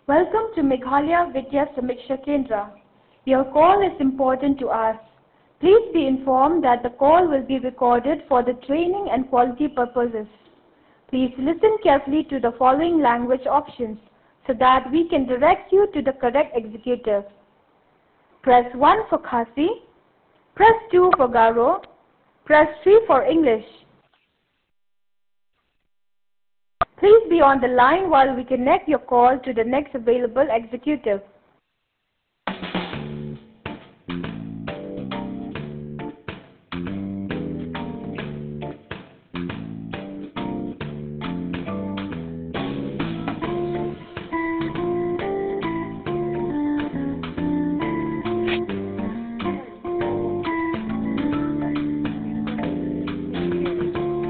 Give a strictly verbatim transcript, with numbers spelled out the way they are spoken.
Welcome to Meghalaya Vidya Samiksha Kendra. Your call is important to us. Please be informed that the call will be recorded for the training and quality purposes. Please listen carefully to the following language options so that we can direct you to the correct executive. Press one for Khasi, press two for Garo, press three for English. Please be on the line while we connect your call to the next available executive.